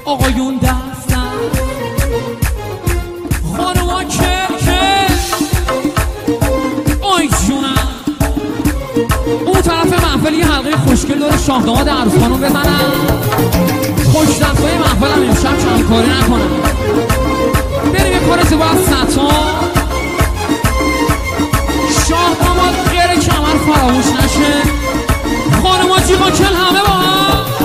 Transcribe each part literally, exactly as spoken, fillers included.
آقایون دستن خانوما کل کل آی جونم اون طرف محفل یه حلقه خوشگل داره شاه داماد عروس خانوم بزنن خوش دستای محفلم امشب چند کاری نکنم بریم یه کار زیبا از ستان شاه داماد غیر کمر فراموش نشه خانوما جیغا کل همه با هم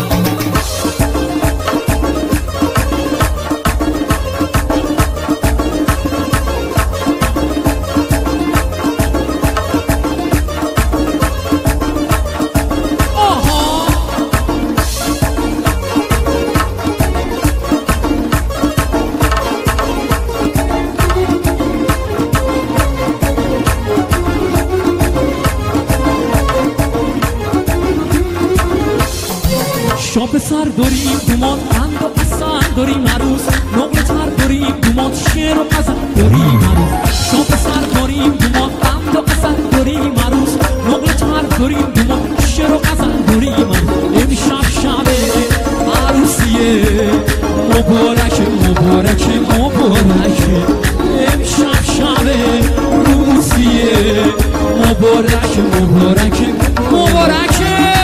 شاپ سر داریم دومات قند و اصل داریم عروس نقل تر داریم دومات شعر و غزل داریم عروس شاپ سر داریم دومات قند و اصل داریم عروس نقل تر داریم دومات شعر و غزل داریم عروس امشب شب عروسیه مبارک مبارک مبارک امشب شب عروسیه مبارک مبارک مبارک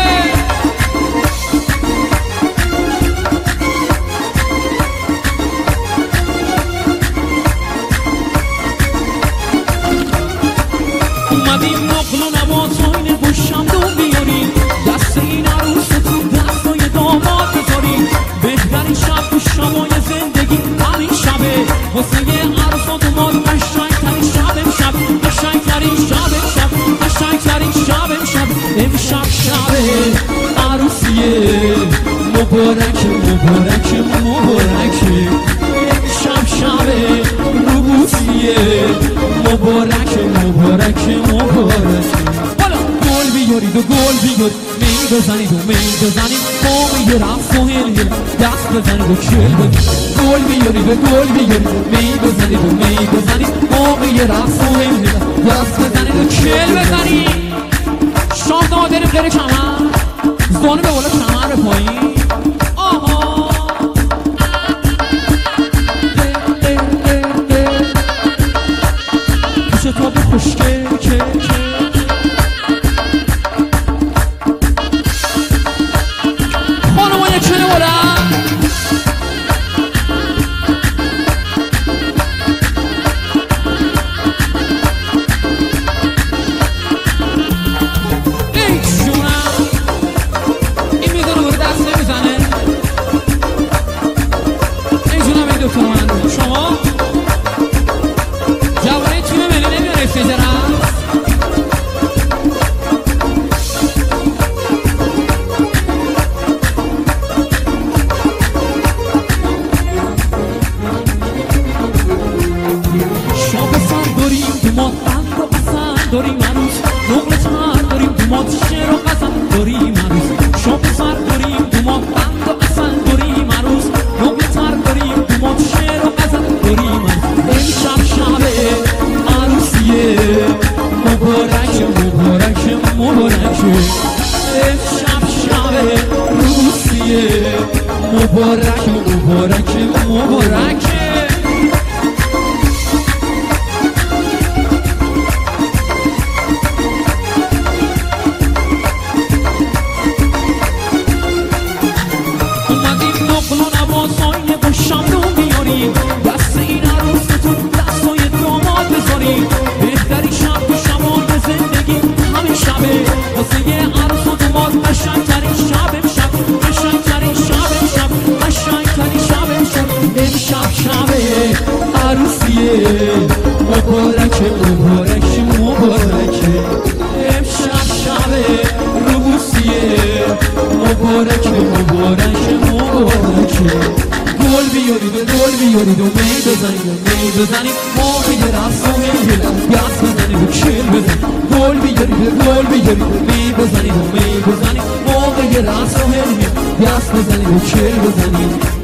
اومدیم نقل و نباتاین بوشم بیاریم دست این عروس تو دستای داماد بذاریم بهترین شب تو شبای زندگی همین شبه واسه یه عروس و داماد قشنگترین شب امشب قشنگترین شب امشب قشنگترین شب امشب امشب شبه عروسیه مبارک مبارک مبارک امشب شبه عروسیه مبارک مبارک مبارک حالا گل بیارید و گل بیارید می بزنید و می بزنید ما یه رفت و هل هل دست بزنید و کل بزنید گل بیارید و گل بیارید می بزنید و می بزنید ما یه رفت و هل هل دست بزنید و کل بزنید شاه داماد داریم غیر کمر زانو به بالا کمر به پایین آها شتاب خوشگل که که خانوما یک چنه بلند ای جونم این میدونه بوده دست نمیزنه ای جونم ای دکتر من شما جوانه تیم ملی نمیاره فجرم شاپ سر داریم دومات قند و اصل داریم عروس نقل تر داریم دومات شعر و غزل داریم عروس شاپ سر داریم دومات قند و اصل داریم عروس نقل تر داریم دومات شعر و غزل داریم عروس امشب شبه عروسیه مبارک مبارک مبارک امشب شبه عروسیه مبارک مبارک مبارک نباتای بوشم رو بیاریم دست این عروس تو دستای داماد بذاریم بهترین شب تو شبای زندگی همین شبه واسه یه عروس و داماد قشنگترین شب امشب قشنگترین شب امشب قشنگترین شب امشب امشب شبه عروسیه مبارک مبارک مبارک امشب شبه عروسیه مبارک مبارک مبارک گل بیارید و گل بیارید و می بزنید و می بزنید ما یه رفت و هل هل دست بزنید و کل بزنید گل بیارید و گل بیارید و می بزنید و می بزنید ما یه رفت و هل هل دست بزنید و کل بزنید